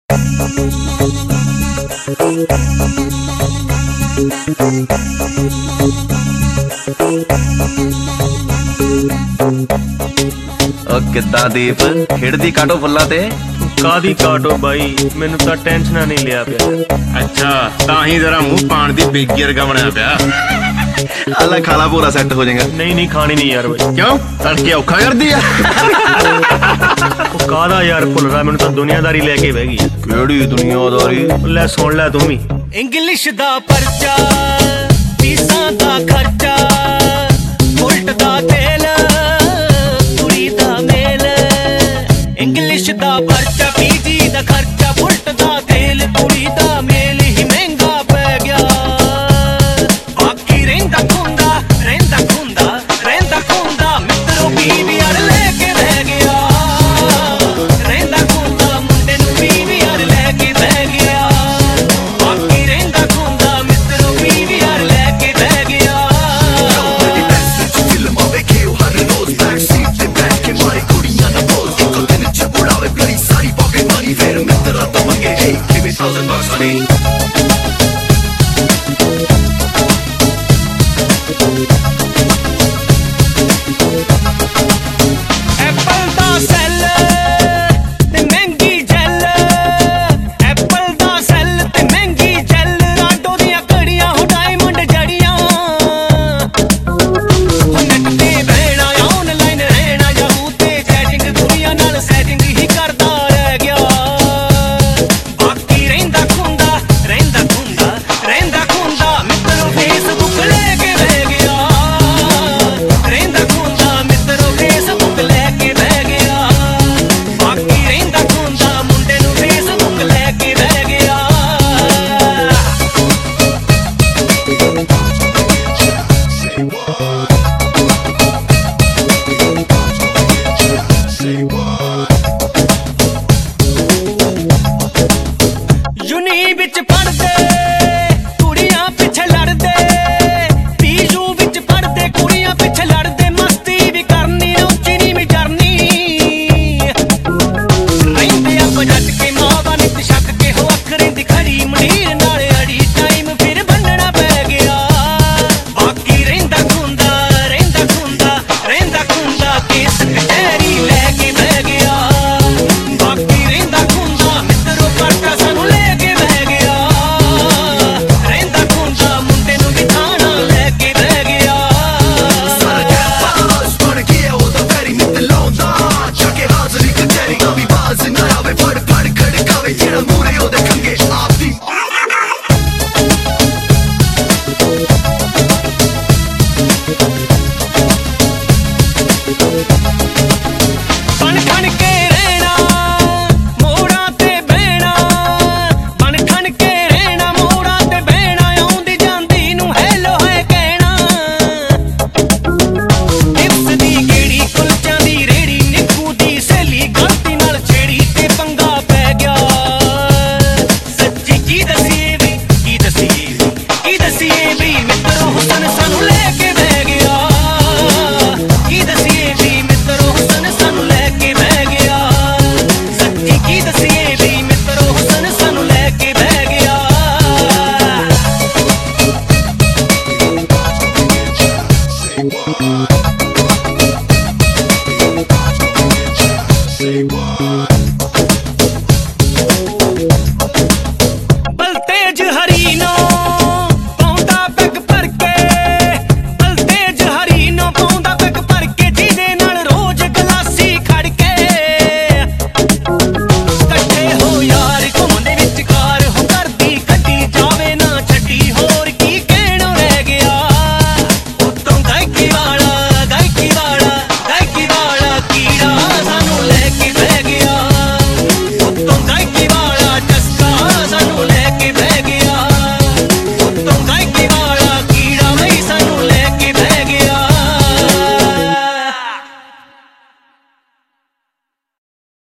किद्दां दीप खिड़दी काटो फुल्लां ते कादी काटो बाई मैनू तां टेंशना नहीं लिया पिया। अच्छा तां ही जरा मुंह पान दी बेगी वर्गा बनया पिया। अल्लाह खाला पूरा सेट हो जाएगा। नहीं नहीं खानी नहीं यार भाई। क्यों तड़के औखा कर दिया? कादा यार भुल रहा मैनू तां दुनियादारी लेके बह गई। केड़ी दुनियादारी? ले सुन ले तू भी। इंग्लिश दा परचा फीसां दा खर्चा बुलट दा तेल कुड़ी दा मेल। इंग्लिश दा परचा पीजी दा खर्चा बुलट दा तेल कुड़ी दा मेल ही महंगा पै गया। बाकी रहिंदा खुंदा मित्रों बीवी यार लेके रह गया। रहिंदा खुंदा मुंडे नूं बीवी यार लेके रह गया। बाकी रहिंदा खुंदा मित्रों बीवी यार लेके रह गया। एप्पल दा सैल ते महंगी जैल। एप्पल दा सैल ते महंगी जैल। राडो दियां घड़ियां हो डायमंड जड़ियां। नेट ते बहना ऑनलाइन रहना याहू ते चैटिंग दुनिया नाल सैटिंग ही करदा रह गया। बाकी रहिंदा खुंदा मित्रों फेसबुक लेके रह गया। रहिंदा खुंदा मित्रों फेसबुक लेके रह गया। बाकी रहिंदा खुंदा मुंडे नूं फेसबुक लेके रह गया। यूनी बिच पढ़दे